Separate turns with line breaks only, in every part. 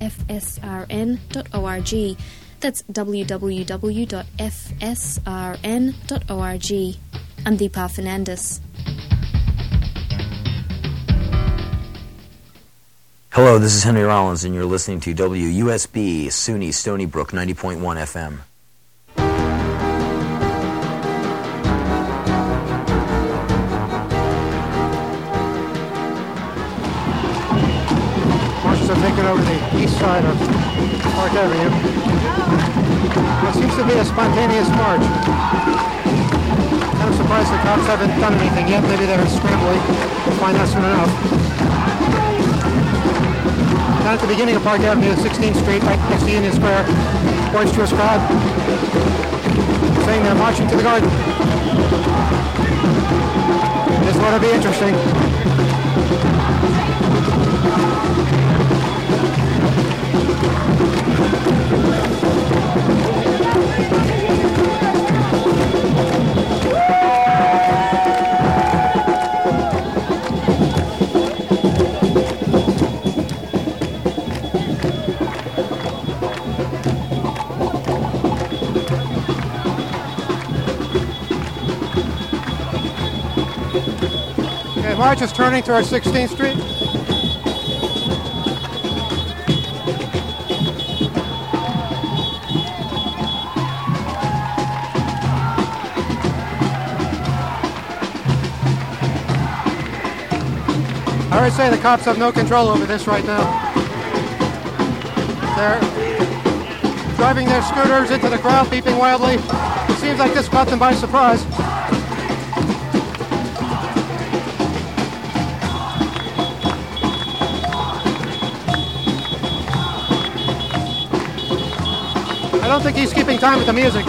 www.fsrn.org. That's www.fsrn.org. I'm Deepa Fernandes.
Hello, this is Henry Rollins, and you're listening to WUSB, SUNY Stony Brook, 90.1 FM.
Marshals are taking over the east side of Park Avenue. What seems to be a spontaneous march. Kind of surprised the cops haven't done anything yet. Maybe they're scrambling. We'll find out soon enough. Down at the beginning of Park Avenue, 16th Street, right next to Union Square, boisterous crowd saying they're marching to the garden. This ought to be interesting. March is turning towards 16th Street. I would say the cops have no control over this right now. They're driving their scooters into the crowd, beeping wildly. It seems like this caught them by surprise. I don't think he's keeping time with the music.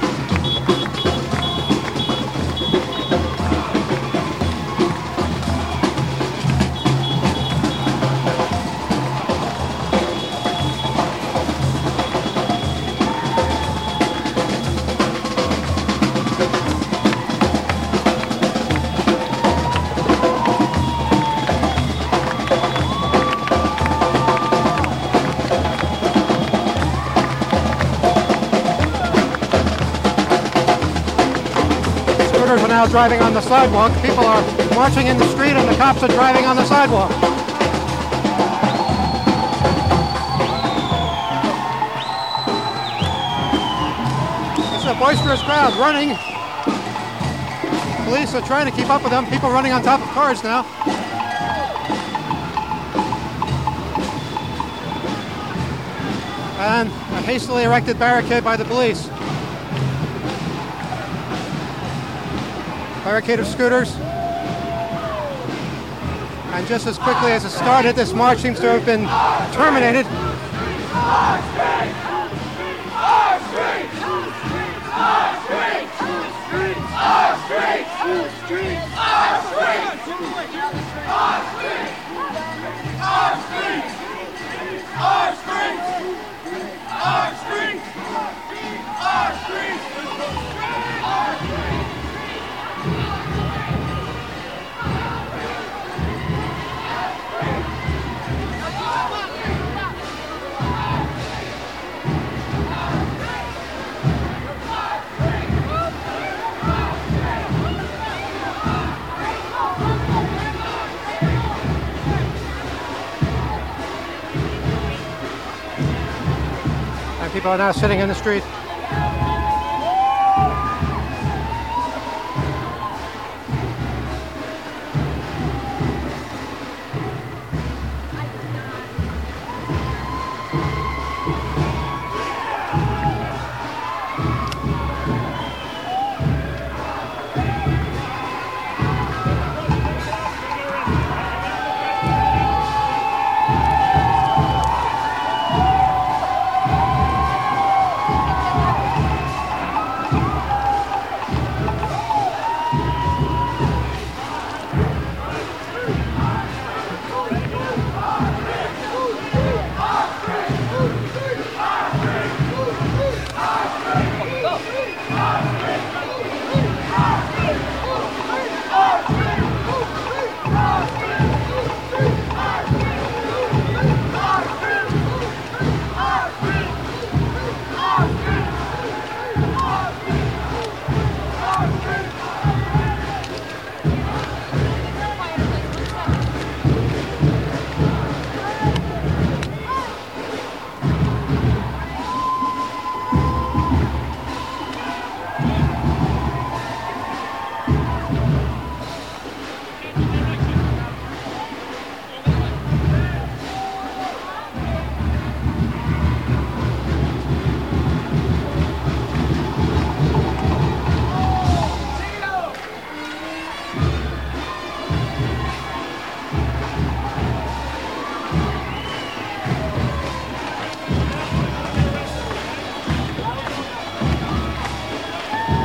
Now driving on the sidewalk. People are marching in the street and the cops are driving on the sidewalk. It's a boisterous crowd running. Police are trying to keep up with them. People running on top of cars now. And a hastily erected barricade by the police. Barricade of scooters. And just as quickly as it started, this march seems to have been terminated. Our street! Our street! Our street! Our street! Our street! Our street! Our street! Our street! Our street! Our street! Our street! Our street! People are now sitting in the street.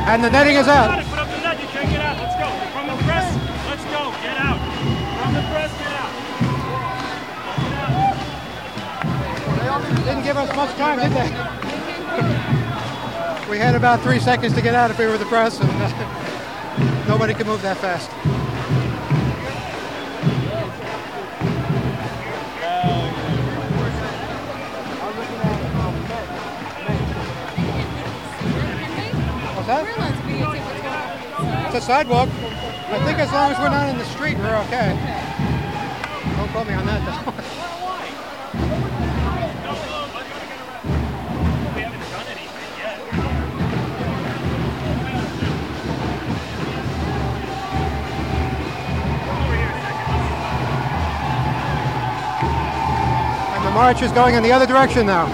And the netting is out.
Put up the net, you can't get out. Let's go. From the press, let's go. Get out. From the press, get out.
They didn't give us much time, did they? We had about 3 seconds to get out if we were the press, and nobody could move that fast. What's that? It's a sidewalk. I think as long as we're not in the street, we're okay. Don't quote me on that, though.
We haven't done anything yet.
And the march is going in the other direction now.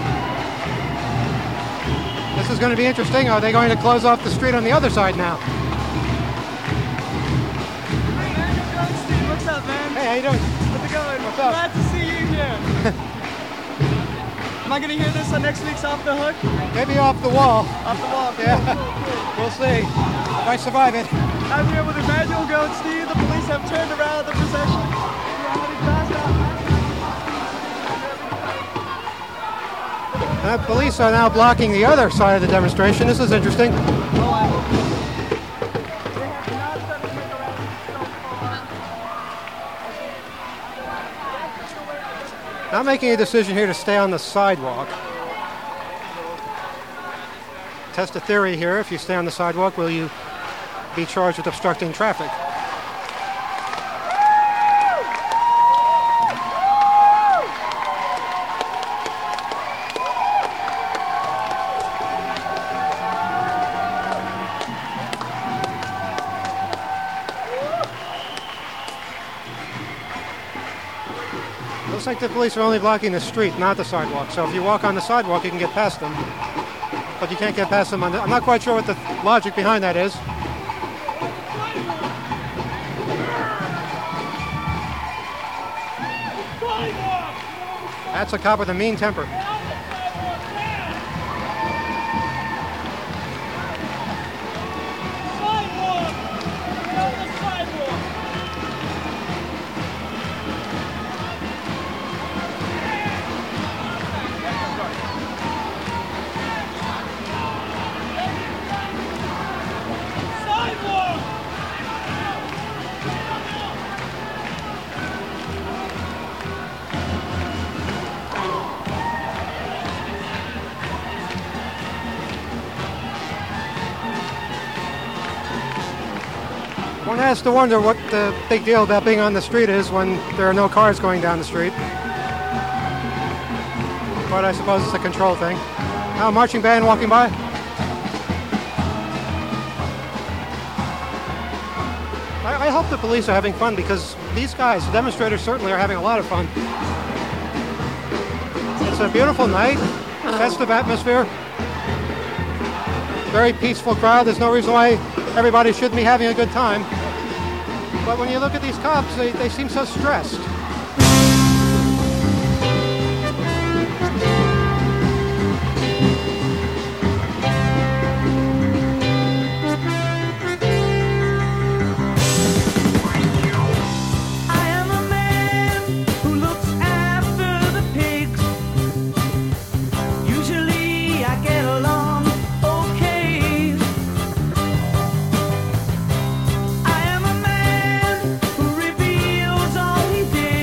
This is going to be interesting. Are they going to close off the street on the other side now?
What's up, man?
Hey, how you doing?
How's it going?
What's up?
Glad to see you here. Am I going to hear this on next week's Off the Hook?
Maybe off the wall.
Off the wall. Cool,
Yeah.
cool, cool.
We'll see. If I survive it.
As we are with Emmanuel Goldstein, the police have turned around the procession. We are heading fast out.
Police are now blocking the other side of the demonstration. This is interesting. Not making a decision here to stay on the sidewalk. Test a theory here. If you stay on the sidewalk, will you be charged with obstructing traffic? Looks like the police are only blocking the street, not the sidewalk. So if you walk on the sidewalk, you can get past them. But you can't get past them on the... I'm not quite sure what the logic behind that is. That's a cop with a mean temper. One has to wonder what the big deal about being on the street is when there are no cars going down the street. But I suppose it's a control thing. Now, a marching band walking by. I hope the police are having fun because these guys, the demonstrators, certainly are having a lot of fun. It's a beautiful night, festive atmosphere, very peaceful crowd. There's no reason why everybody shouldn't be having a good time. But when you look at these cops, they seem so stressed.
Reveals all he did.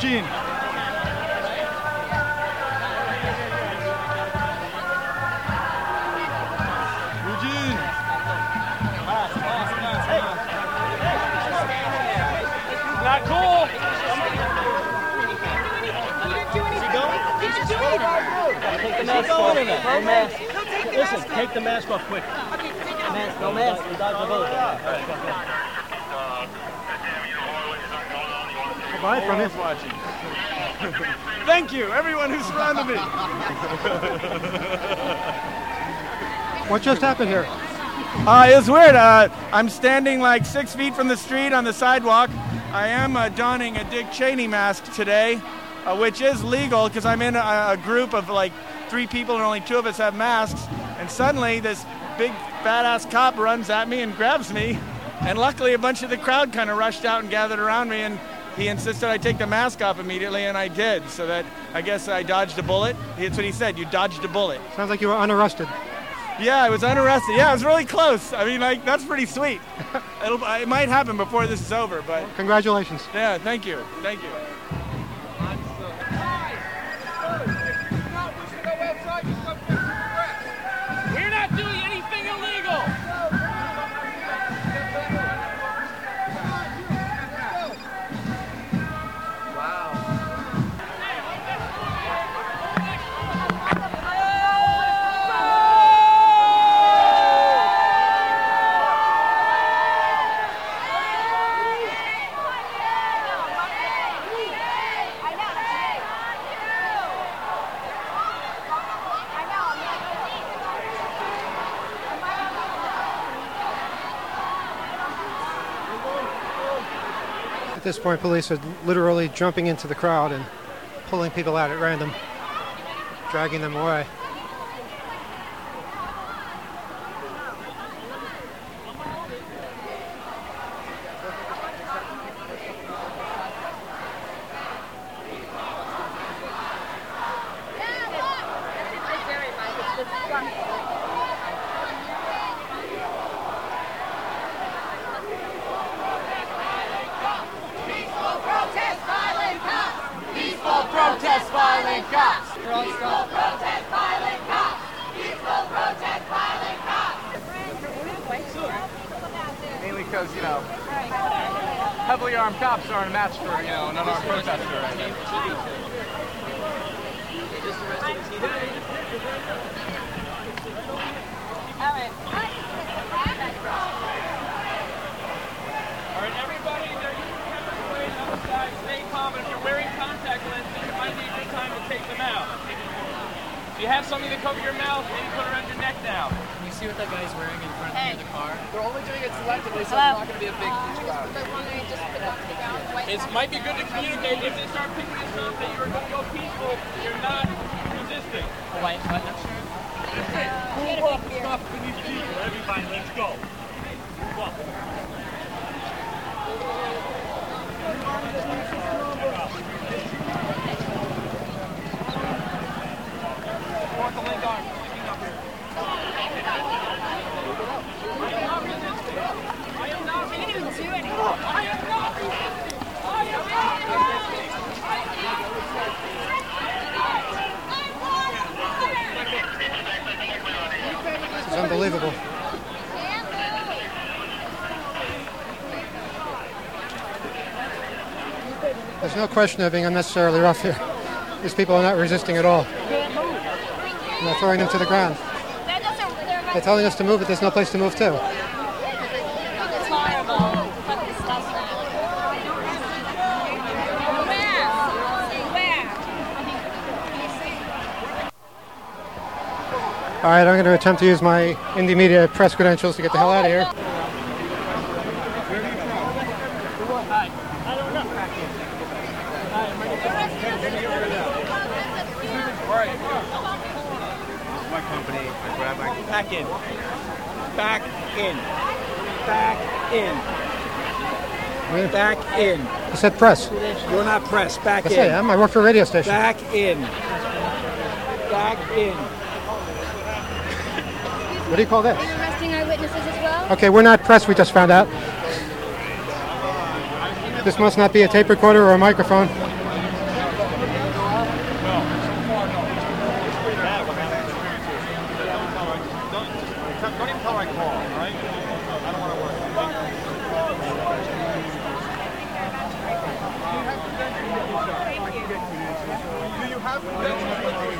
Eugene. Eugene.
Not cool.
Take the mask off. No mask. Listen, take the mask off quick. No mask. You dodge the bullet.
I'll buy it from you.
Watching. Thank you, everyone who surrounded me.
What just happened here?
It was weird. I'm standing like 6 feet from the street on the sidewalk. I am donning a Dick Cheney mask today, which is legal because I'm in a group of like 3 people and only 2 of us have masks. And suddenly this big badass cop runs at me and grabs me. And luckily a bunch of the crowd kind of rushed out and gathered around me, and he insisted I take the mask off immediately, and I did. So that I guess I dodged a bullet. That's what he said. You dodged a bullet.
Sounds like you were unarrested.
Yeah, I was unarrested. Yeah, it was really close. I mean, like, that's pretty sweet. It might happen before this is over, but...
Congratulations.
Yeah, thank you. Thank you.
We're not doing anything illegal.
At this point, police are literally jumping into the crowd and pulling people out at random, dragging them away.
Protest violent cops! Peaceful protest violent cops! Peaceful protest violent cops!
Mainly because, you know, heavily armed cops aren't a match for, you know, an unarmed protester right there.
All right, everybody, they're using chemical sprays on the side. Stay calm. If you're wearing contact lenses, it might be a good time to take them out. If you have something to cover your mouth, maybe put it around your neck now.
Can you see what that guy's wearing in front of the car?
They're only doing it selectively, so it's not going to be a big issue out.
It might be good to communicate. If they start picking this up that you're going to go peaceful, you're not resisting.
A white button shirt?
Move off the stuff beneath people. Everybody, let's go. Move up. Want the leg arm. Picking up here. I am not resisting. I am not resisting. I am not resisting. I am not resisting.
This is unbelievable. There's no question of being unnecessarily rough here. These people are not resisting at all. And they're throwing them to the ground. They're telling us to move, but there's no place to move to.
It's horrible. Fucking disgusting. Where?
All right, I'm going to attempt to use my Indie Media press credentials to get the hell out of here.
My company, I grab my...
Back in. Back in. Back in. Back in.
You said press.
You're not press. Back
Yes,
in.
I am. I work for a radio station.
Back in. Back in.
What do you call this?
Are you arresting our witnesses as well?
Okay, we're not press, we just found out. This must not be a tape recorder or a microphone.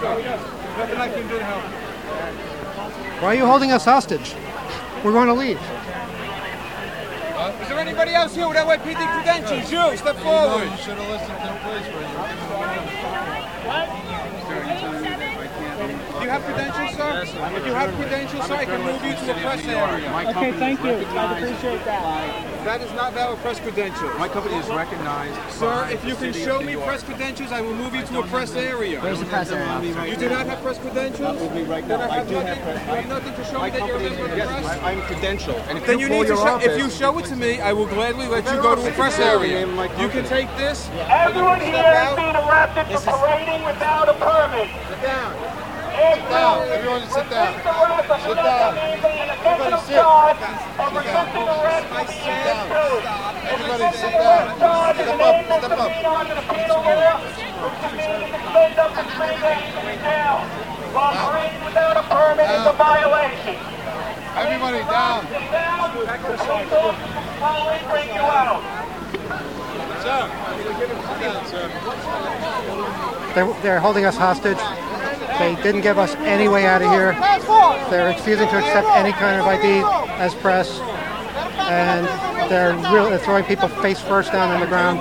Nothing I can do to help.
Why are you holding us hostage? We want to leave.
Is there anybody else here with NYPD credentials? You, step forward.
You should have listened to the police
Do you have credentials, sir? If you have credentials, sir, I can move you to a press area.
Okay, thank you. I appreciate that.
That is not valid press credentials.
My company is recognized.
Sir, if you can show me press credentials, I will move you to a press area.
Where's the press area?
You do not have press credentials?
Right
Then
now.
I have nothing to show me that you're a member of the press?
I'm credentialed. And if
Then
you
you
call
need to
your
show,
office,
if you show it to me, I will gladly let you go to a press area. You can take this.
Everyone here is being arrested for parading without a permit.
sit down. Sit down. Everyone sit down. Sit down. Everybody sit. Sit down. Everybody sit down. Step up. Step up.
Parading without a permit is a violation.
Everybody down.
I'll bring you out.
Sir. Sit down, sir.
They're holding us hostage. They didn't give us any way out of here. They're refusing to accept any kind of ID as press. And they're throwing people face first down on the ground.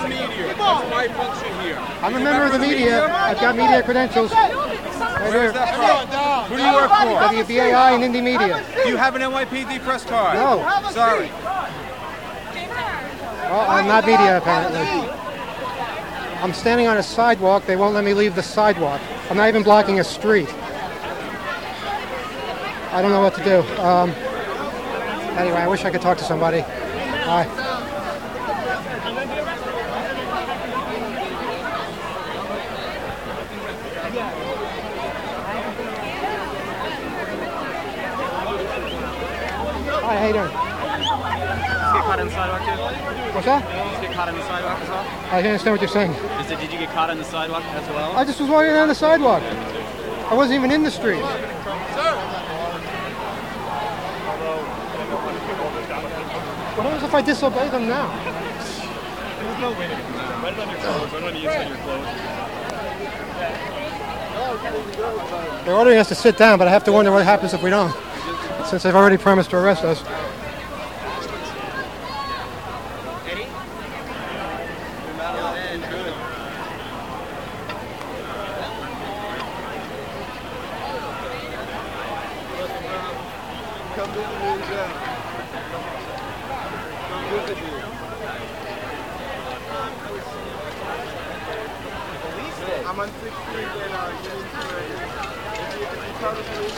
I'm a member of the media. I've got media credentials. Right here.
Who do you work for?
WBAI and Indie Media.
Do you have an NYPD press card?
No.
Sorry.
Well, I'm not media, apparently. I'm standing on a sidewalk. They won't let me leave the sidewalk. I'm not even blocking a street. I don't know what to do. Anyway, I wish I could talk to somebody. Bye. Hi, how you doing?
Get caught on the sidewalk too?
What's that?
Did you get caught on the sidewalk as well?
I don't understand what you're saying.
Did you get caught on the sidewalk as well?
I just was walking down the sidewalk. I wasn't even in the street. What happens if I disobey them now?
There's no way to do that. Right on your clothes. I don't need to see your clothes.
They're ordering us to sit down, but I have to wonder what happens if we don't, since they've already promised to arrest us.
I'm on 6th Street and Union Square. If you tell the police,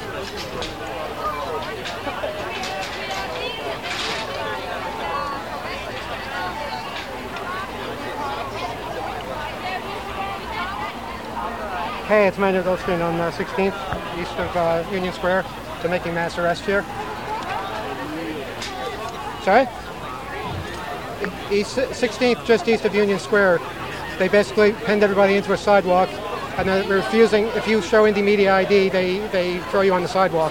Hey, it's Manuel Goldstein on 16th, east of Union Square. They're making mass arrest here. Sorry? 16th, just east of Union Square. They basically pinned everybody into a sidewalk, and they're refusing. If you show Indie Media ID, they throw you on the sidewalk.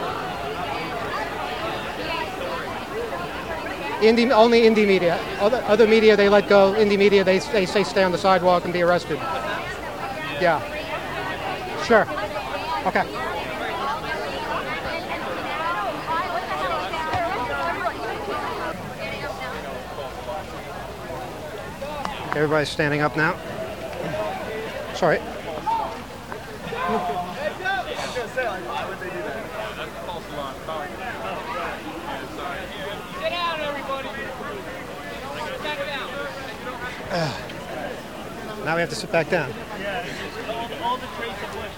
Only Indie Media. Other media they let go. Indie Media they say stay on the sidewalk and be arrested. Yeah. Sure. Okay. Everybody's standing up now. Sorry. Now we have to sit back down.
All the trace of Bush.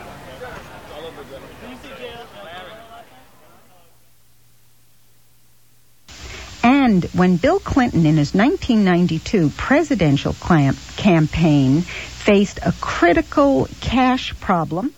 And when Bill Clinton in his 1992 presidential campaign faced a critical cash problem.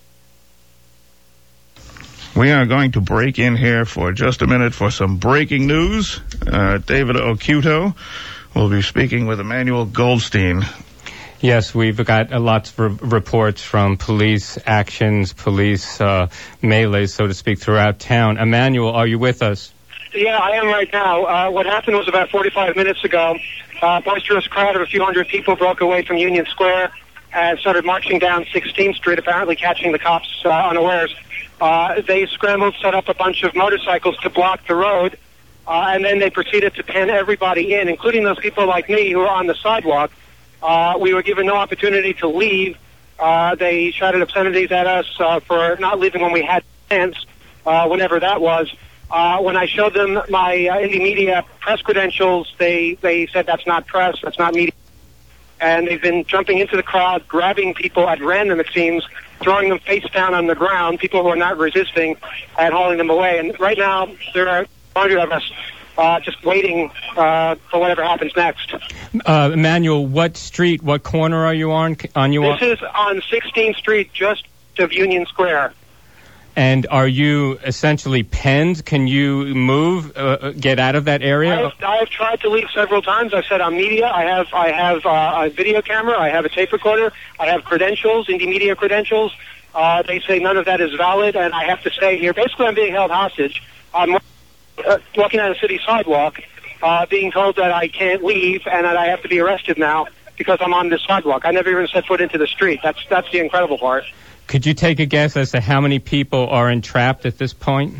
We are going to break in here for just a minute for some breaking news. David Okuto will be speaking with Emmanuel Goldstein.
Yes, we've got lots of reports from police actions, police melees, so to speak, throughout town. Emmanuel, are you with us?
Yeah, I am right now. What happened was about 45 minutes ago. Boisterous crowd of a few hundred people broke away from Union Square.
and started marching down 16th Street, apparently catching the cops unawares. They scrambled, set up a bunch of motorcycles to block the road, and then they proceeded to pen everybody in, including those people like me who were on the sidewalk. We were given no opportunity to leave. They shouted obscenities at us for not leaving when we had plans, whenever that was. When I showed them my Indie Media press credentials, they said that's not press, that's not media. And they've been jumping into the crowd, grabbing people at random, it seems, throwing them face down on the ground, people who are not resisting, and hauling them away. And right now, there are 100 of us just waiting for whatever happens next.
Emmanuel, what street, what corner are you on?
This is on 16th Street, just of Union Square.
And are you essentially penned? Can you move, get out of that area?
I have tried to leave several times. I've said I'm media. I have a video camera. I have a tape recorder. I have credentials, Indie Media credentials. They say none of that is valid, and I have to stay here. Basically, I'm being held hostage. I'm walking on a city sidewalk, being told that I can't leave and that I have to be arrested now because I'm on this sidewalk. I never even set foot into the street. That's the incredible part.
Could you take a guess as to how many people are entrapped at this point?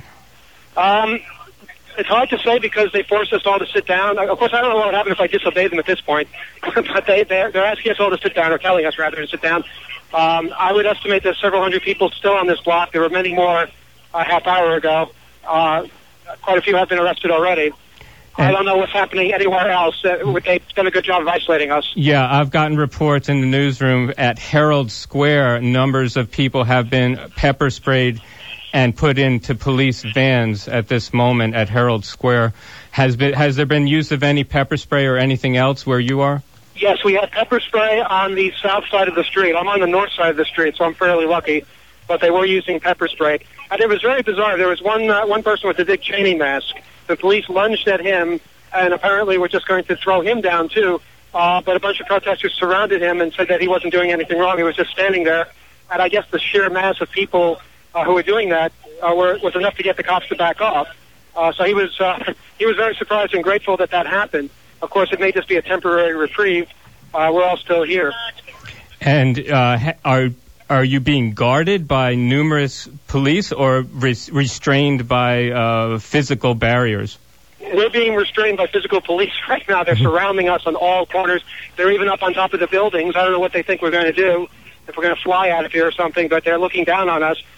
It's hard to say because they forced us all to sit down. Of course, I don't know what would happen if I disobeyed them at this point, but they're asking us all to sit down, or telling us rather to sit down. I would estimate there's several hundred people still on this block. There were many more a half hour ago. Quite a few have been arrested already. I don't know what's happening anywhere else. They've done a good job of isolating us.
Yeah, I've gotten reports in the newsroom at Herald Square. Numbers of people have been pepper sprayed and put into police vans at this moment at Herald Square. Has there been use of any pepper spray or anything else where you are?
Yes, we had pepper spray on the south side of the street. I'm on the north side of the street, so I'm fairly lucky. But they were using pepper spray. And it was very bizarre. There was one person with a Dick Cheney mask. The police lunged at him, and apparently were just going to throw him down, too. But a bunch of protesters surrounded him and said that he wasn't doing anything wrong. He was just standing there. And I guess the sheer mass of people who were doing that was enough to get the cops to back off. So he was very surprised and grateful that happened. Of course, it may just be a temporary reprieve. We're all still here.
And are you being guarded by numerous police or restrained by physical barriers?
We're being restrained by physical police right now. They're surrounding us on all corners. They're even up on top of the buildings. I don't know what they think we're going to do, if we're going to fly out of here or something, but they're looking down on us.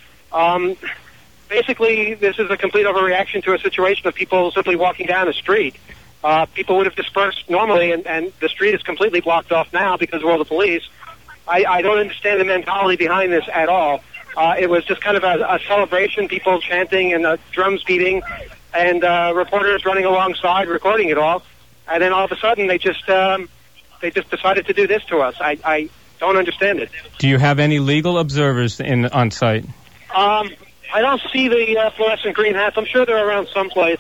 Basically, this is a complete overreaction to a situation of people simply walking down a street. People would have dispersed normally, and the street is completely blocked off now because of all the police. I don't understand the mentality behind this at all. It was just kind of a celebration, people chanting and drums beating, and reporters running alongside recording it all. And then all of a sudden, they just decided to do this to us. I don't understand it.
Do you have any legal observers on site?
I don't see the fluorescent green hats. I'm sure they're around someplace.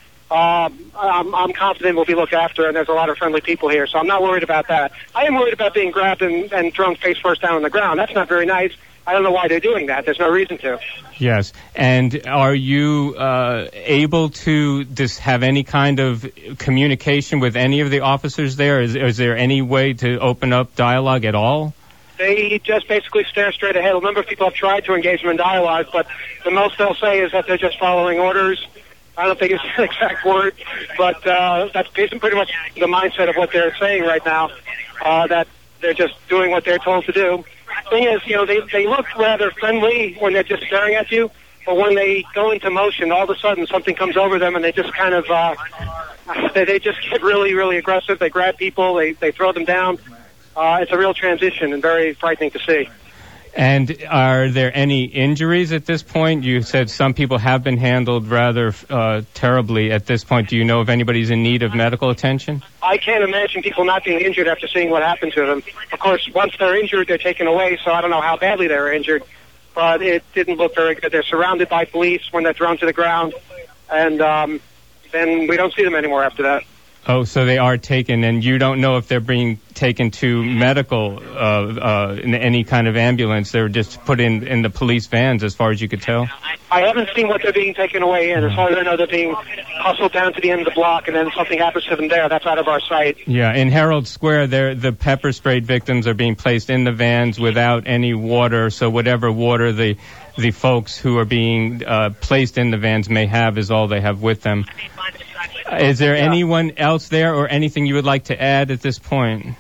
I'm confident we'll be looked after, and there's a lot of friendly people here, so I'm not worried about that. I am worried about being grabbed and thrown face first down on the ground. That's not very nice. I don't know why they're doing that. There's no reason to.
Yes. And are you able to have any kind of communication with any of the officers there? Is there any way to open up dialogue at all?
They just basically stare straight ahead. A number of people have tried to engage them in dialogue, but the most they'll say is that they're just following orders. I don't think it's the exact word, but that's pretty much the mindset of what they're saying right now, that they're just doing what they're told to do. Thing is, they look rather friendly when they're just staring at you, but when they go into motion, all of a sudden something comes over them and they just kind of, they just get really, really aggressive. They grab people, they throw them down. It's a real transition and very frightening to see.
And are there any injuries at this point? You said some people have been handled rather terribly at this point. Do you know if anybody's in need of medical attention?
I can't imagine people not being injured after seeing what happened to them. Of course, once they're injured, they're taken away, so I don't know how badly they were injured. But it didn't look very good. They're surrounded by police when they're thrown to the ground, and then we don't see them anymore after that.
Oh, so they are taken, and you don't know if they're being taken to medical, in any kind of ambulance. They're just put in the police vans, as far as you could tell?
I haven't seen what they're being taken away in. As far as I know, they're being hustled down to the end of the block, and then something happens to them there. That's out of our sight.
Yeah, in Herald Square, the pepper sprayed victims are being placed in the vans without any water, so whatever water the folks who are being placed in the vans may have is all they have with them. Is there anyone else there or anything you would like to add at this point?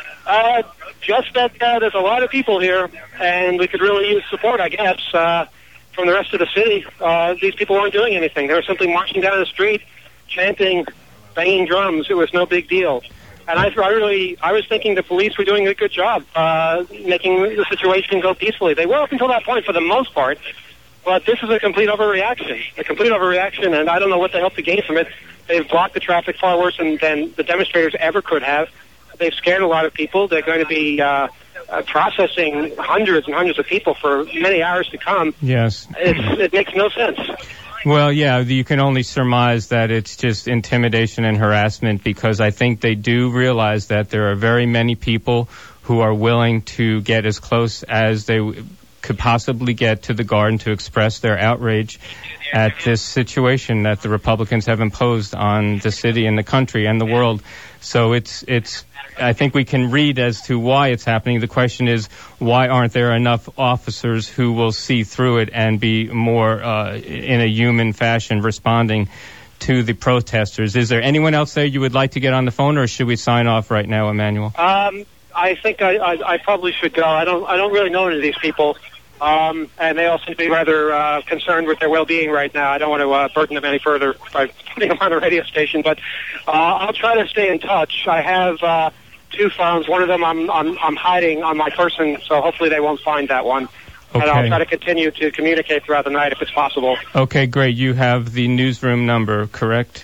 Just that there's a lot of people here, and we could really use support, I guess, from the rest of the city. These people weren't doing anything. They were simply marching down the street, chanting, banging drums. It was no big deal. And I was thinking the police were doing a good job making the situation go peacefully. They were up until that point for the most part, but this is a complete overreaction, and I don't know what they hope to gain from it. They've blocked the traffic far worse than the demonstrators ever could have. They've scared a lot of people. They're going to be processing hundreds and hundreds of people for many hours to come.
Yes.
It makes no sense.
Well, yeah, you can only surmise that it's just intimidation and harassment, because I think they do realize that there are very many people who are willing to get as close as they could possibly get to the garden to express their outrage at this situation that the Republicans have imposed on the city and the country and the world. So it's I think we can read as to why it's happening. The question is, why aren't there enough officers who will see through it and be more in a human fashion responding to the protesters? Is there anyone else there you would like to get on the phone, or should we sign off right now, Emmanuel?
I think I probably should go. I don't really know any of these people. And they all seem to be rather concerned with their well-being right now. I don't want to burden them any further by putting them on the radio station, but I'll try to stay in touch. I have 2 phones. One of them I'm hiding on my person, so hopefully they won't find that one.
Okay.
And I'll try to continue to communicate throughout the night if it's possible.
Okay, great. You have the newsroom number, correct?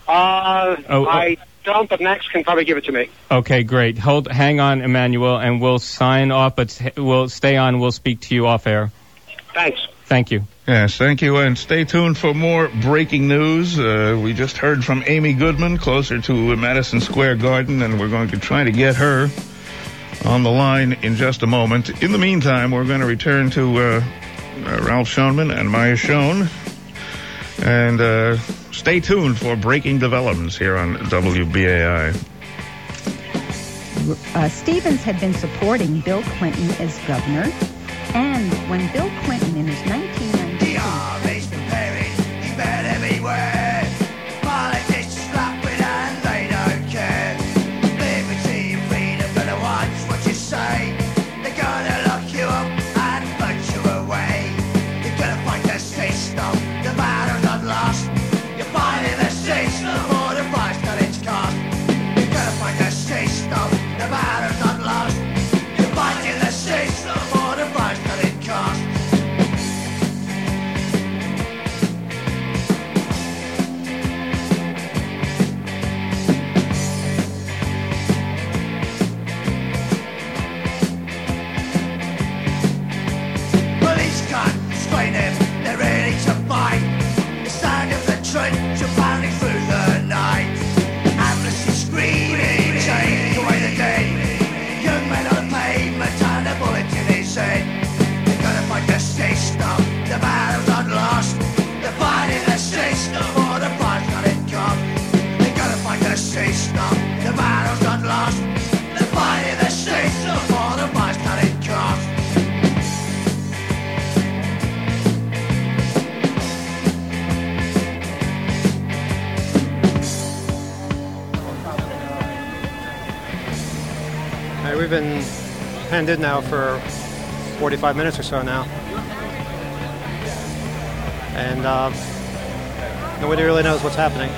I don't, but Max can probably give it to me.
Okay, great. Hang on, Emmanuel, and we'll sign off, but we'll stay on. We'll speak to you off air.
Thanks.
Thank you.
Yes, thank you, and stay tuned for more breaking news. We just heard from Amy Goodman closer to Madison Square Garden, and we're going to try to get her on the line in just a moment. In the meantime, we're going to return to Ralph Schoenman and Maya Schoen, and stay tuned for breaking developments here on WBAI.
Stevens had been supporting Bill Clinton as governor, and when Bill Clinton in his 1992...
The army's preparing, you better beware. Politics slap with and they don't care. Liberty and freedom gonna watch what you say. They're gonna lock you up and put you away. You're gonna fight the system, the battle's not lost. You're fighting the system for the price that it's cost. You're gonna fight the system, the battle's not lost. You're fighting the system for the price that it costs. Police can't restrain them, they're ready to fight. The sound of the trench are pounding through the night. Amnesty screaming, take away the dead. Young men on the pavement and a bullet in his head. They're gonna fight the system, the battle's not lost. They're fighting the system for the price that it costs. They're gonna fight the system, the battle's not lost. They're fighting the system for the price that it costs.
We've been penned in now for 45 minutes or so now. And nobody really knows what's happening.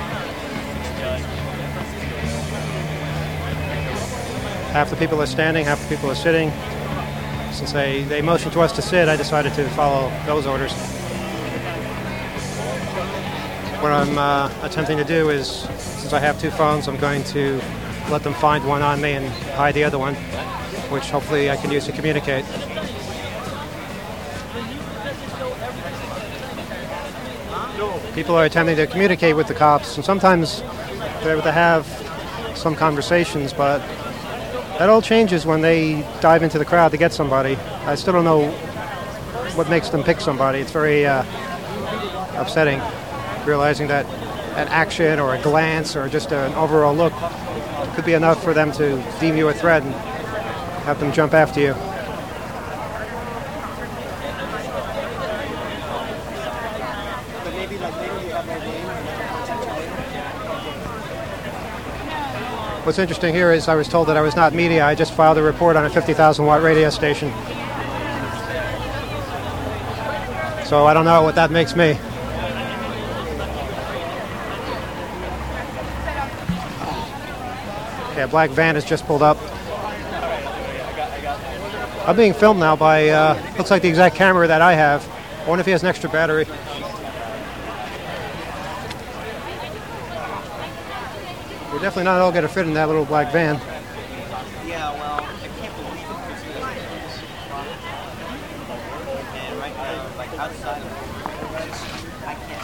Half the people are standing, half the people are sitting. Since they motioned to us to sit, I decided to follow those orders. What I'm attempting to do is, since I have 2 phones, I'm going to let them find one on me and hide the other one, which hopefully I can use to communicate. People are attempting to communicate with the cops, and sometimes They're able to have some conversations, but that all changes when they dive into the crowd to get somebody. I still don't know what makes them pick somebody. It's very upsetting, realizing that an action or a glance or just an overall look could be enough for them to deem you a threat and have them jump after you. What's interesting here is I was told that I was not media. I just filed a report on a 50,000 watt radio station. So I don't know what that makes me. Okay, a black van has just pulled up. I'm being filmed now by, looks like the exact camera that I have. I wonder if he has an extra battery. We're definitely not all going to fit in that little black van.
Yeah, well, I can't believe it. And right now, like outside of it, I can't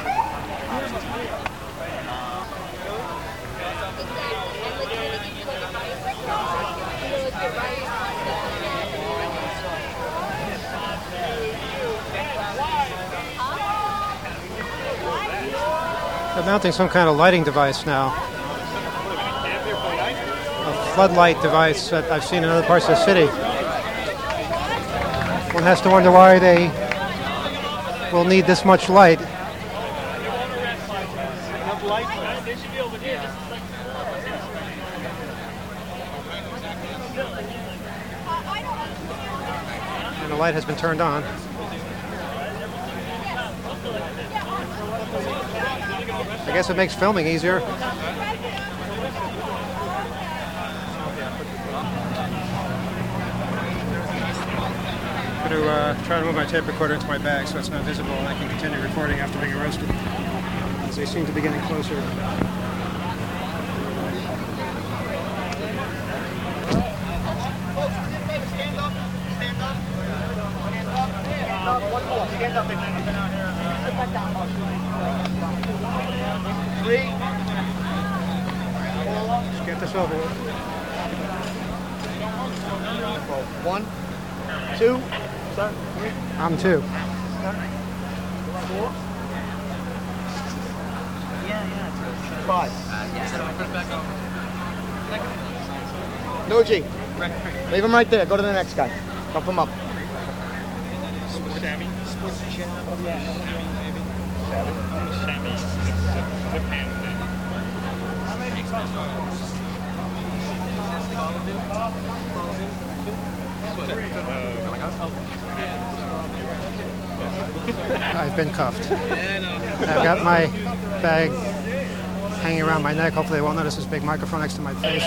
They're mounting some kind of lighting device now. Floodlight device that I've seen in other parts of the city. One has to wonder why they will need this much light. And the light has been turned on. I guess it makes filming easier. I'm going to try to move my tape recorder into my bag so it's not visible and I can continue recording after being arrested, as they seem to be getting closer. Let's get this over with.
1, 2,
I'm 2.
4. Yeah. 5. No G. Leave him right there. Go to the next guy. Bump him up.
Sammy.
I've been cuffed. I've got my bag hanging around my neck. Hopefully they won't notice this big microphone next to my face.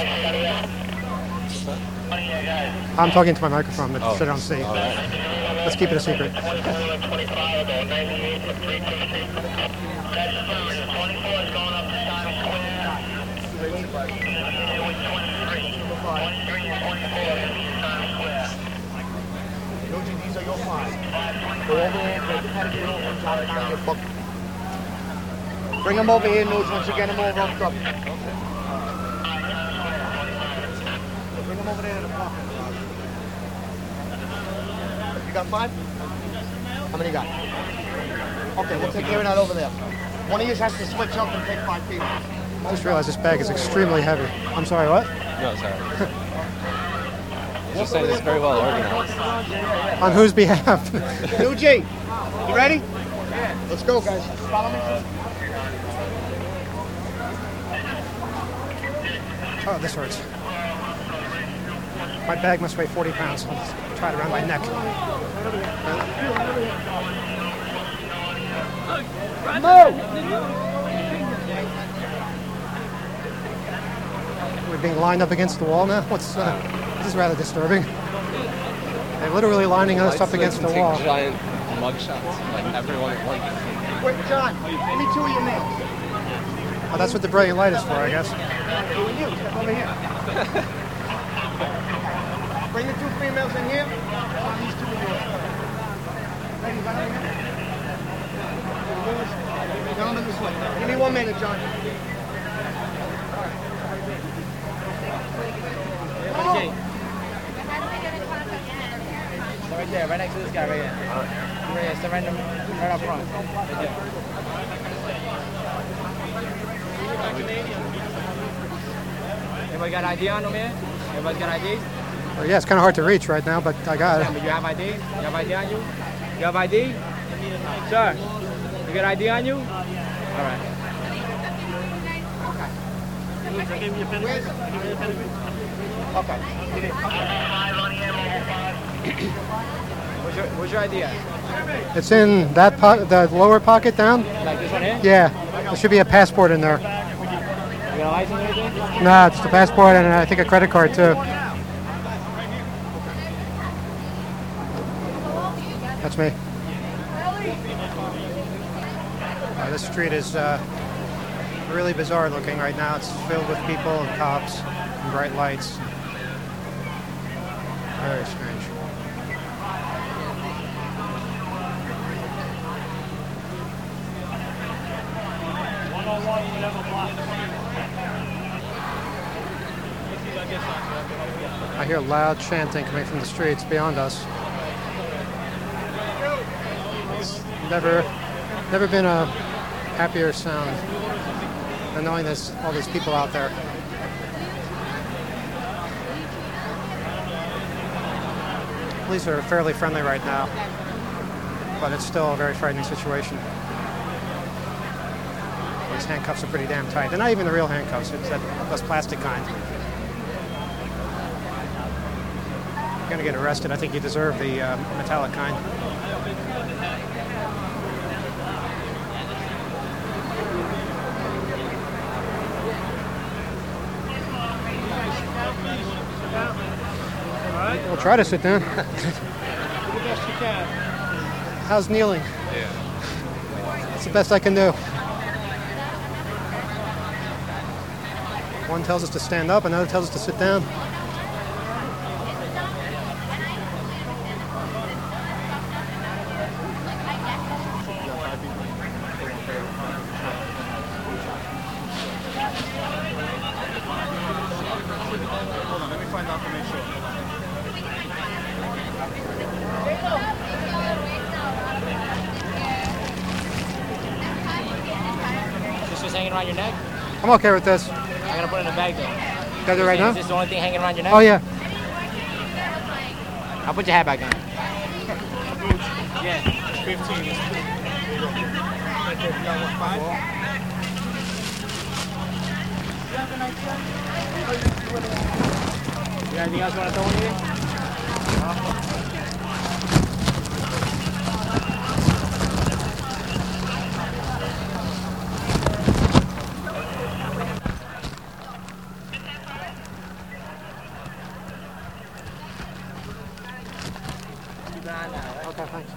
I'm talking to my microphone that they don't see. Let's keep it a secret.
These are your 5. Go over there, break the pedigree over and jot it down in your book. Bring them over here, Nudes, once you get them all roped up. Bring them over there to the parking garage. You got 5? How many you got? Okay, we'll take care of that over there. One of you has to switch up and take 5 people.
I just realized this bag is extremely heavy. I'm sorry, what?
No, sorry. Just saying it's very well organized.
On whose behalf?
New G, you ready? Let's go, guys. Follow me.
Oh, this hurts. My bag must weigh 40 pounds. I'll try it around my neck. We're being lined up against the wall now? This is rather disturbing. They're literally lining us up against the wall.
Giant mugshots, like everyone.
Wait, John, give me 2 of your nails.
Oh, that's what the brilliant light is for, I guess.
You, step over here. Bring the 2 females in here. These 2 of yours. Ladies, right over here. Gentlemen, this way. Give me 1 minute, John.
Right there, right next to this guy right here. Right here, stand right up front. Right there. Everybody got ID on them here? Everybody got ID?
Well, yeah, it's kind of hard to reach right now, but I got
Yeah, but
it.
you have ID? You have ID on you? You have ID? Sir, you got ID on you? All right. Okay. Where's your ID at?
It's in that the lower pocket down.
Like this one here?
Yeah, there should be a passport in there.
You got a license or anything?
Nah, it's the passport and I think a credit card too. That's me. This street is really bizarre looking right now. It's filled with people and cops and bright lights. Very strange. I hear loud chanting coming from the streets beyond us. It's never been a happier sound than knowing there's all these people out there. Police are fairly friendly right now, but it's still a very frightening situation. These handcuffs are pretty damn tight. They're not even the real handcuffs, it's those plastic kind. You're gonna get arrested. I think you deserve the metallic kind. We'll try to sit down. How's kneeling? That's the best I can do. One tells us to stand up, another tells us to sit down.
Hold on, let me find out to make sure.
This just hanging around your neck?
I'm okay with this.
I'm gonna put it in a bag though.
Got it right now?
Is this the only thing hanging around your neck?
Oh yeah.
I'll put your hat back on.
Yeah, 15.
You got anything else you want to throw in here?
Okay, thanks.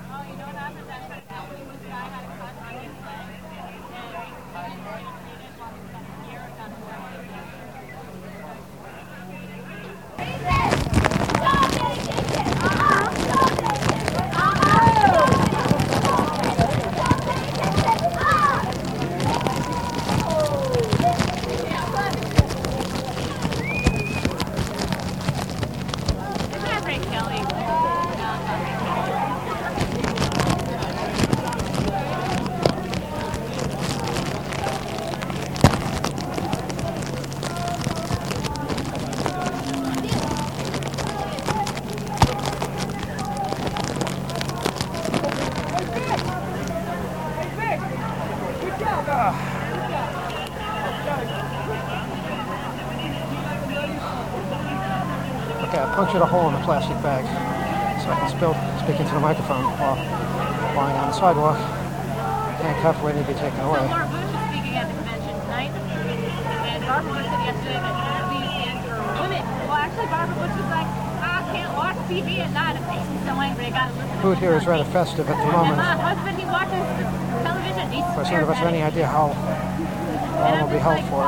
Okay, I punctured a hole in the plastic bag so I can speak into the microphone while lying on the sidewalk, handcuffed, waiting to be taken away.
Laura Bush is speaking at the convention tonight, and Barbara Bush said yesterday that she stands for women. Well, actually, Barbara Bush was like, I can't watch TV at night. It makes me so angry. I gotta listen to
Food here is rather festive at the
And
moment.
my husband, he watches television. He's
Of course, none of us have any idea how long will be held for.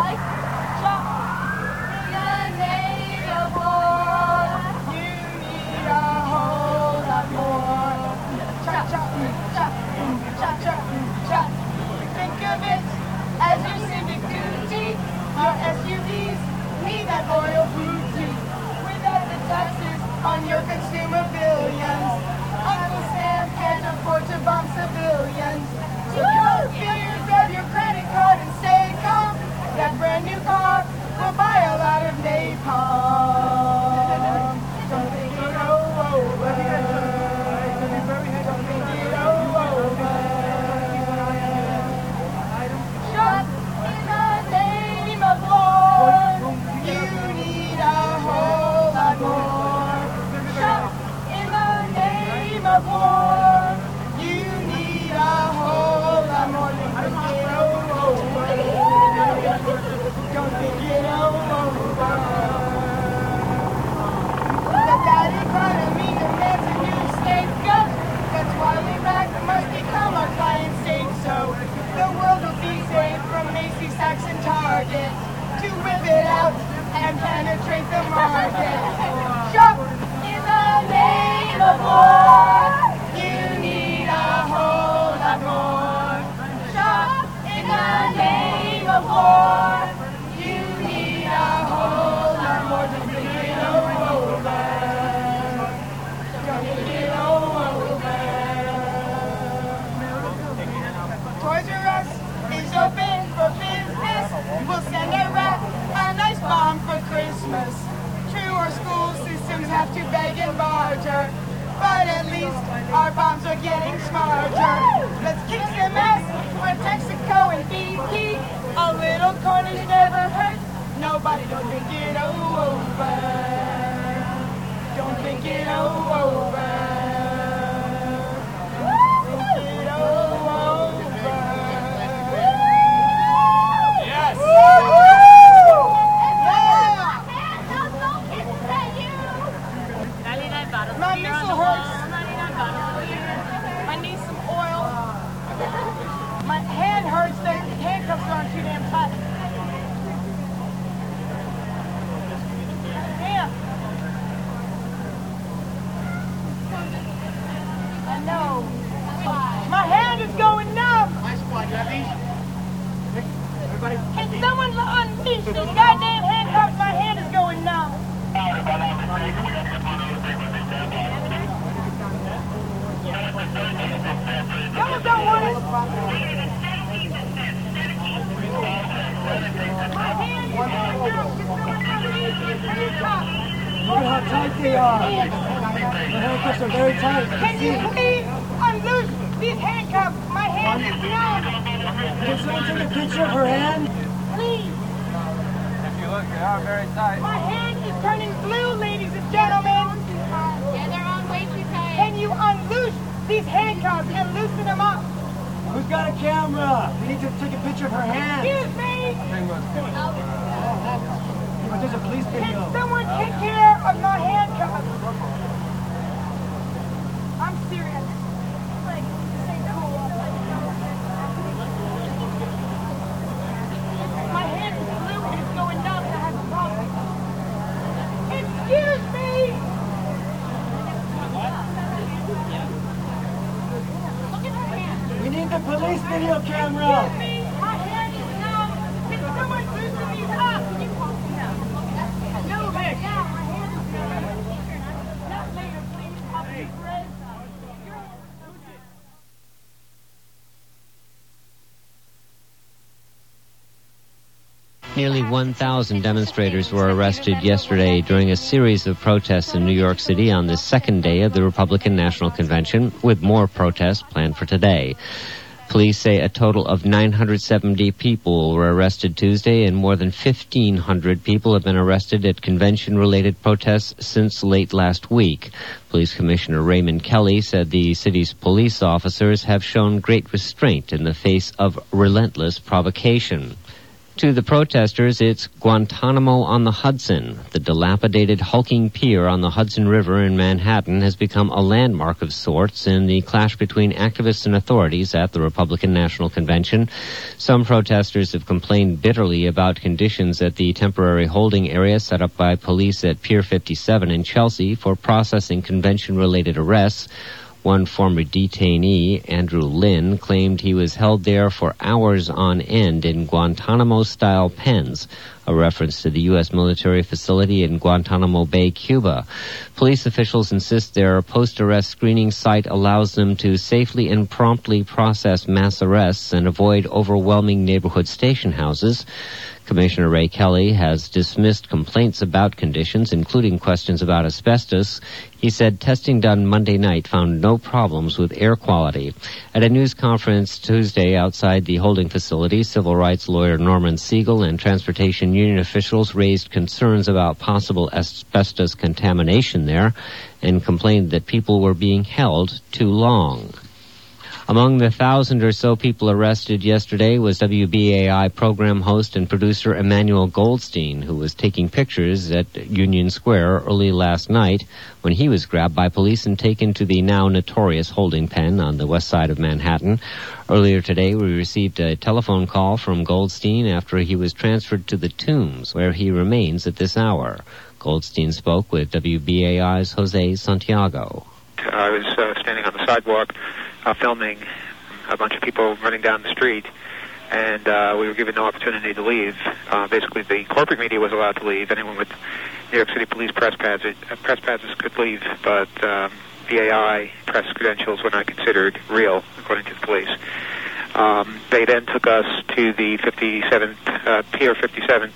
Think of it as your civic duty, your SUVs,
me that royal food too. Without the taxes on your consumer billions, Uncle Sam can't afford to bomb civilians. So go figure, grab your credit card and stay calm. That brand new car will buy a lot of napalm. Don't think it over. Shop in the name of Lord. You need a whole lot more. Shop in the name of Lord. You need a whole lot more. Don't think it over. Don't think it over. The bad economy demands a new scapegoat. That's why Iraq must become our client state. So the world will be safe from Macy's, Saks, and Target to whip it out and penetrate the market. Shop in the name of war. You need a whole lot more. Shop in the name of war. You need a whole lot more. Don't think it over. Don't think it over. Toys R Us is open for business. We'll send Iraq a nice bomb for Christmas. True, our school systems have to beg and barter, but at least our bombs are getting smarter. Let's kick some ass with Texaco and BP. A little Cornish never hurt. Nobody, don't think it over. Don't think it over.
Yes!
My missile hurts. I need some oil. My hand hurts. The handcuffs aren't too damn tight. Damn. I know. My hand is going numb. My squad, you have these? Everybody. Can someone unleash these goddamn handcuffs? My hand is going numb. Someone don't want it. My hand is going numb. Can someone unleash these handcuffs?
Look at how tight they are. The handcuffs are very tight.
Can you please unloose these handcuffs? My hand is numb.
Can someone take a picture of her hand?
Please.
If you look, they are very tight.
My hand is turning blue, ladies and gentlemen.
Yeah, they're on way too tight.
Can you unloose these handcuffs and loosen them up?
Who's got a camera? We need to take a picture of her hand.
Excuse me.
But there's a police video.
Can someone take care of my handcuffs? I'm serious. Like, this ain't cool. My hand is blue and it's going numb and I have a problem. Excuse me! Look at her hand.
We need the police video camera.
Excuse me! My hand is numb. Can someone loosen these up? No, yeah, my hand is numb. Not later, please. I'll be red.
Nearly 1,000 demonstrators were arrested yesterday during a series of protests in New York City on the second day of the Republican National Convention, with more protests planned for today. Police say a total of 970 people were arrested Tuesday, and more than 1,500 people have been arrested at convention-related protests since late last week. Police Commissioner Raymond Kelly said the city's police officers have shown great restraint in the face of relentless provocation. To the protesters, it's Guantanamo on the Hudson. The dilapidated, hulking pier on the Hudson River in Manhattan has become a landmark of sorts in the clash between activists and authorities at the Republican National Convention. Some protesters have complained bitterly about conditions at the temporary holding area set up by police at Pier 57 in Chelsea for processing convention-related arrests. One former detainee, Andrew Lynn, claimed he was held there for hours on end in Guantanamo-style pens, a reference to the U.S. military facility in Guantanamo Bay, Cuba. Police officials insist their post-arrest screening site allows them to safely and promptly process mass arrests and avoid overwhelming neighborhood station houses. Commissioner Ray Kelly has dismissed complaints about conditions, including questions about asbestos. He said testing done Monday night found no problems with air quality. At a news conference Tuesday outside the holding facility, civil rights lawyer Norman Siegel and transportation union officials raised concerns about possible asbestos contamination there and complained that people were being held too long. Among the 1,000 or so people arrested yesterday was WBAI program host and producer Emmanuel Goldstein, who was taking pictures at Union Square early last night when he was grabbed by police and taken to the now notorious holding pen on the west side of Manhattan. Earlier today, we received a telephone call from Goldstein after he was transferred to the Tombs, where he remains at this hour. Goldstein spoke with WBAI's Jose Santiago.
I was standing on the sidewalk filming a bunch of people running down the street, and we were given no opportunity to leave. Basically, the corporate media was allowed to leave. Anyone with New York City police press passes could leave, but BAI press credentials were not considered real, according to the police. They then took us to the 57th, Pier 57,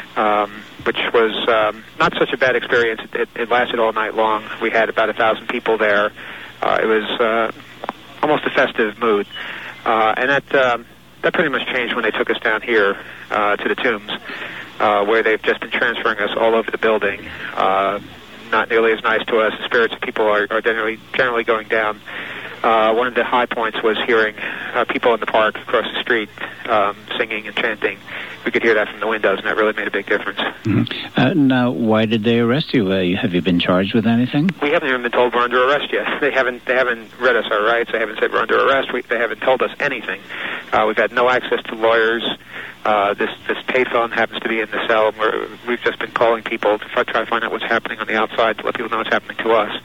which was not such a bad experience. It lasted all night long. We had about 1,000 people there. It was almost a festive mood, and that pretty much changed when they took us down here to the Tombs, where they've just been transferring us all over the building. Not nearly as nice to us. The spirits of people are generally going down. One of the high points was hearing people in the park across the street singing and chanting. We could hear that from the windows, and that really made a big difference.
Mm-hmm. Now, why did they arrest you? Have you been charged with anything?
We haven't even been told we're under arrest yet. They haven't read us our rights. They haven't said we're under arrest. They haven't told us anything. We've had no access to lawyers. This payphone happens to be in the cell. We've just been calling people to try to find out what's happening on the outside, to let people know what's happening to us.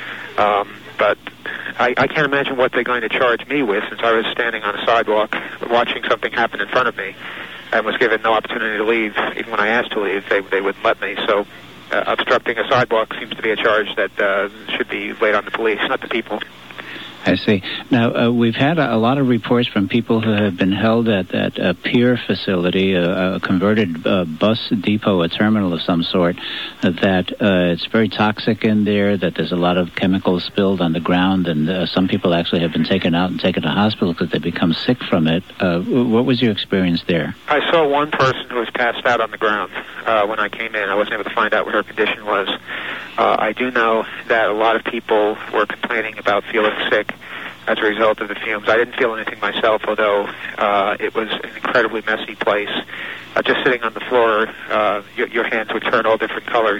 But I can't imagine what they're going to charge me with, since I was standing on a sidewalk watching something happen in front of me and was given no opportunity to leave. Even when I asked to leave, they wouldn't let me. So obstructing a sidewalk seems to be a charge that should be laid on the police, not the people.
I see. Now, we've had a lot of reports from people who have been held at that pier facility, a converted bus depot, a terminal of some sort, that it's very toxic in there, that there's a lot of chemicals spilled on the ground, and some people actually have been taken out and taken to hospital because they become sick from it. What was your experience there?
I saw one person who was passed out on the ground when I came in. I wasn't able to find out what her condition was. I do know that a lot of people were complaining about feeling sick as a result of the fumes. I didn't feel anything myself, although it was an incredibly messy place. Just sitting on the floor, your hands would turn all different colors.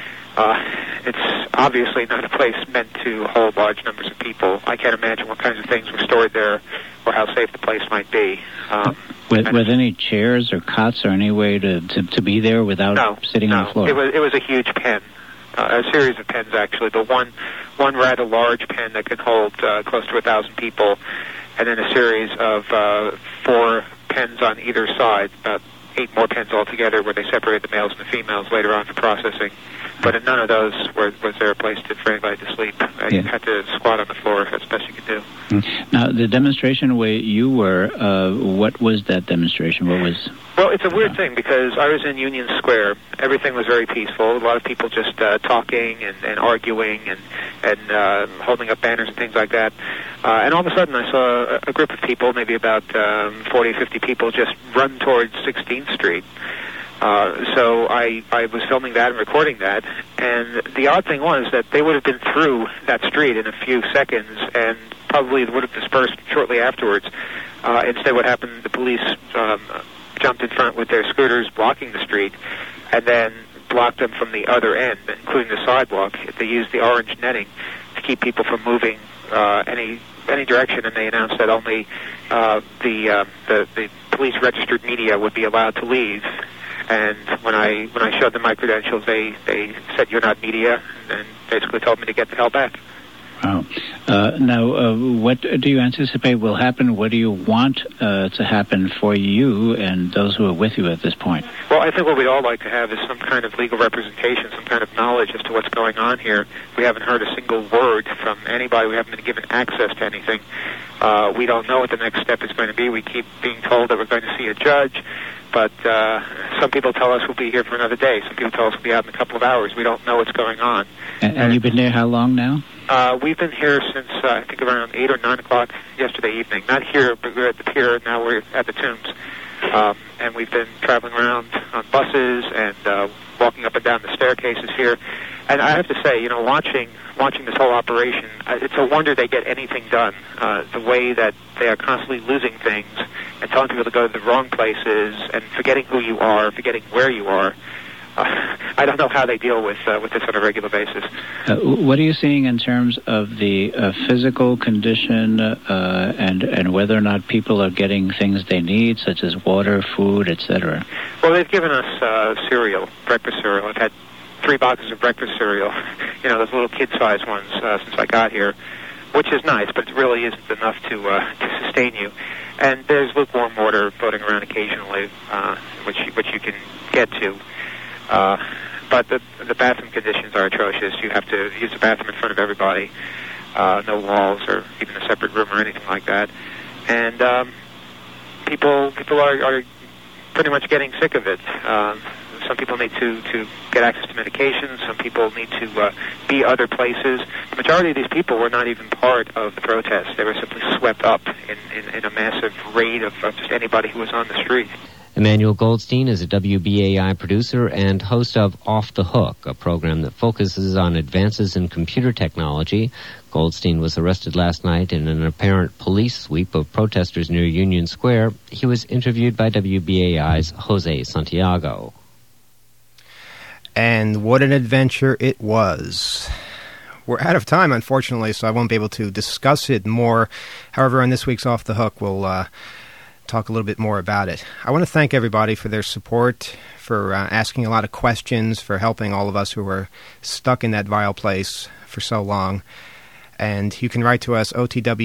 It's obviously not a place meant to hold large numbers of people. I can't imagine what kinds of things were stored there or how safe the place might be.
With any chairs or cots or any way to be there without sitting on the floor?
It was a huge pen. A series of pens, actually. The one rather large pen that could hold close to 1,000 people, and then a series of 4 pens on either side, about 8 more pens altogether, where they separated the males and the females later on for processing. But in none of those was there a place for anybody to sleep. You had to squat on the floor. That's the best you could do.
Now, the demonstration where you were, what was that demonstration? What was...
Well, it's a weird thing, because I was in Union Square. Everything was very peaceful. A lot of people just talking and arguing and holding up banners and things like that. And all of a sudden I saw a group of people, maybe about 40, 50 people, just run towards 16th Street. So I was filming that and recording that, and the odd thing was that they would have been through that street in a few seconds and probably would have dispersed shortly afterwards. Instead, what happened, the police jumped in front with their scooters blocking the street and then blocked them from the other end, including the sidewalk. They used the orange netting to keep people from moving any direction, and they announced that only the police registered media would be allowed to leave. And when I showed them my credentials, they said, "You're not media," and basically told me to get the hell back.
Wow. Now, what do you anticipate will happen? What do you want to happen for you and those who are with you at this point?
Well, I think what we'd all like to have is some kind of legal representation, some kind of knowledge as to what's going on here. We haven't heard a single word from anybody. We haven't been given access to anything. We don't know what the next step is going to be. We keep being told that we're going to see a judge, but some people tell us we'll be here for another day. Some people tell us we'll be out in a couple of hours. We don't know what's going on.
And you've been there how long now?
We've been here since, I think, around 8 or 9 o'clock yesterday evening. Not here, but we're at the pier. Now we're at the Tombs. And we've been traveling around on buses and walking up and down the staircases here. And I have to say, you know, watching this whole operation, it's a wonder they get anything done. The way that they are constantly losing things and telling people to go to the wrong places and forgetting who you are, forgetting where you are. I don't know how they deal with this on a regular basis.
What are you seeing in terms of the physical condition and whether or not people are getting things they need, such as water, food, etc.?
Well, they've given us cereal, breakfast cereal. I've had 3 boxes of breakfast cereal, you know, those little kid-sized ones since I got here, which is nice, but it really isn't enough to sustain you. And there's lukewarm water floating around occasionally, which you can get to. But the bathroom conditions are atrocious. You have to use the bathroom in front of everybody. No walls or even a separate room or anything like that. And people are pretty much getting sick of it. Some people need to get access to medications. Some people need to be other places. The majority of these people were not even part of the protest. They were simply swept up in a massive raid of just anybody who was on the street.
Emmanuel Goldstein is a WBAI producer and host of Off the Hook, a program that focuses on advances in computer technology. Goldstein was arrested last night in an apparent police sweep of protesters near Union Square. He was interviewed by WBAI's Jose Santiago.
And what an adventure it was. We're out of time, unfortunately, so I won't be able to discuss it more. However, on this week's Off the Hook, we'll talk a little bit more about it. I want to thank everybody for their support, for asking a lot of questions, for helping all of us who were stuck in that vile place for so long. And you can write to us,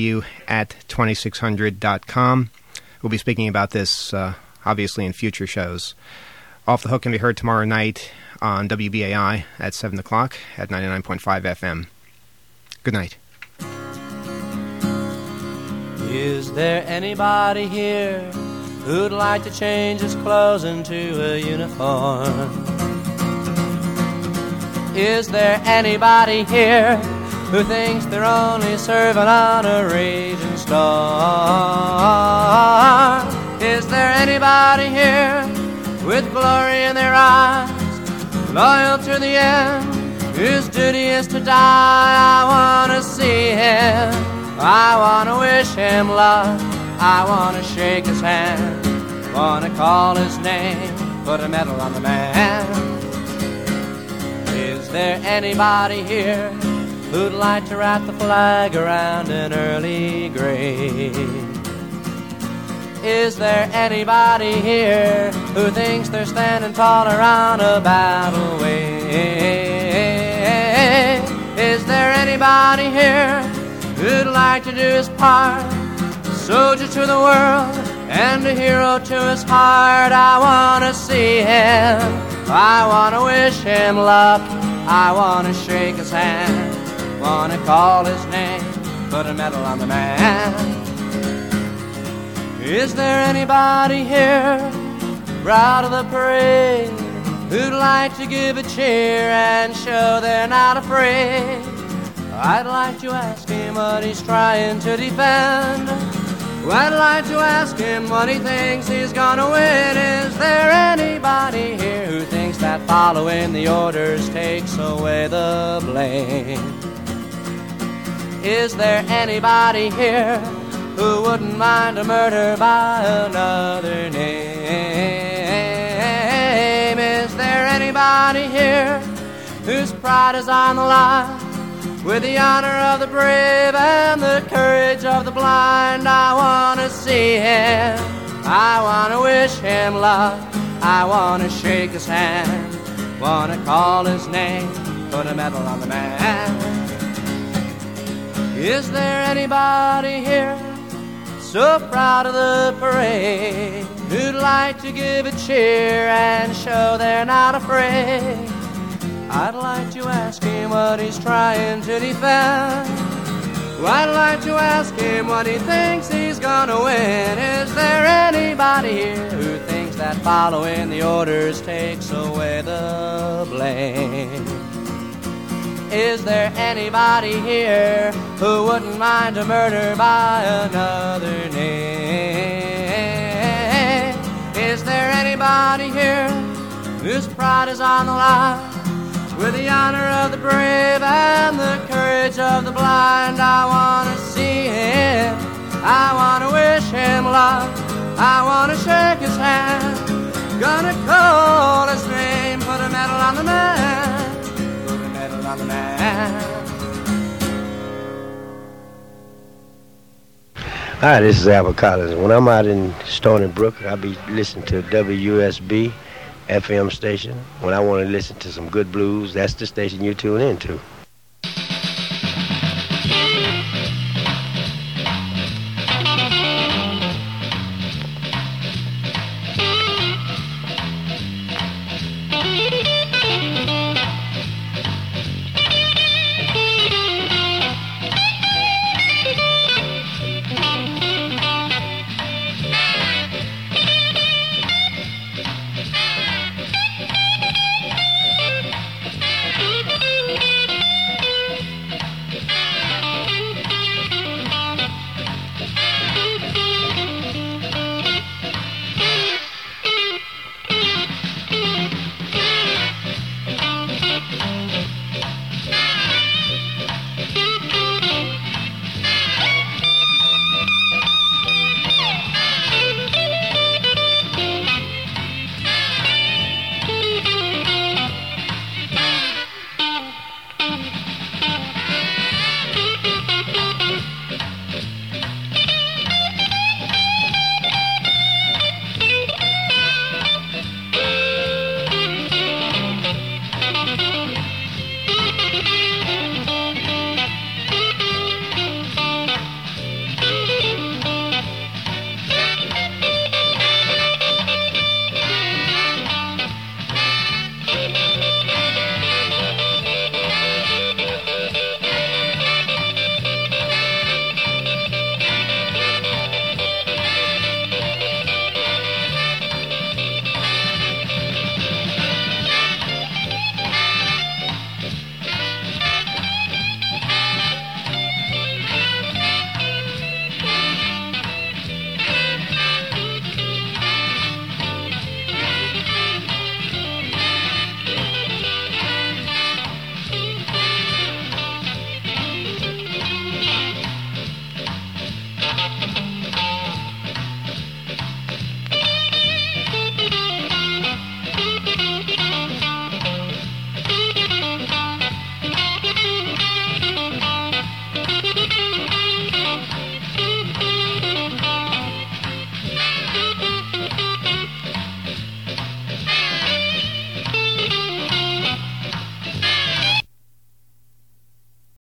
otw@2600.com. We'll be speaking about this, obviously, in future shows. Off the Hook can be heard tomorrow night on WBAI at 7 o'clock at 99.5 FM. Good night.
Is there anybody here who'd like to change his clothes into a uniform? Is there anybody here who thinks they're only serving on a raging storm? Is there anybody here with glory in their eyes, loyal to the end, whose duty is to die? I want to see him. I want to wish him luck. I want to shake his hand. Want to call his name, put a medal on the man. Is there anybody here who'd like to wrap the flag around an early grave? Is there anybody here who thinks they're standing tall around a battle way? Is there anybody here who'd like to do his part, soldier to the world and a hero to his heart? I want to see him. I want to wish him luck. I want to shake his hand. Want to call his name, put a medal on the man. Is there anybody here, proud of the parade, who'd like to give a cheer and show they're not afraid? I'd like to ask him what he's trying to defend. I'd like to ask him what he thinks he's gonna win. Is there anybody here who thinks that following the orders takes away the blame? Is there anybody here who wouldn't mind a murder by another name? Is there anybody here whose pride is on the line, with the honor of the brave and the courage of the blind? I want to see him. I want to wish him luck. I want to shake his hand. Want to call his name, put a medal on the man. Is there anybody here so proud of the parade who'd like to give a cheer and show they're not afraid? I'd like to ask him what he's trying to defend. I'd like to ask him what he thinks he's gonna win. Is there anybody here who thinks that following the orders takes away the blame? Is there anybody here who wouldn't mind a murder by another name? Is there anybody here whose pride is on the line? With the honor of the brave and the courage of the blind, I wanna see him, I wanna wish him luck, I wanna shake his hand, gonna call his name, put a medal on the man, put a medal on the man.
Hi, this is Albert Collins. When I'm out in Stony Brook, I'll be listening to WUSB FM station. When I want to listen to some good blues, that's the station you tune into.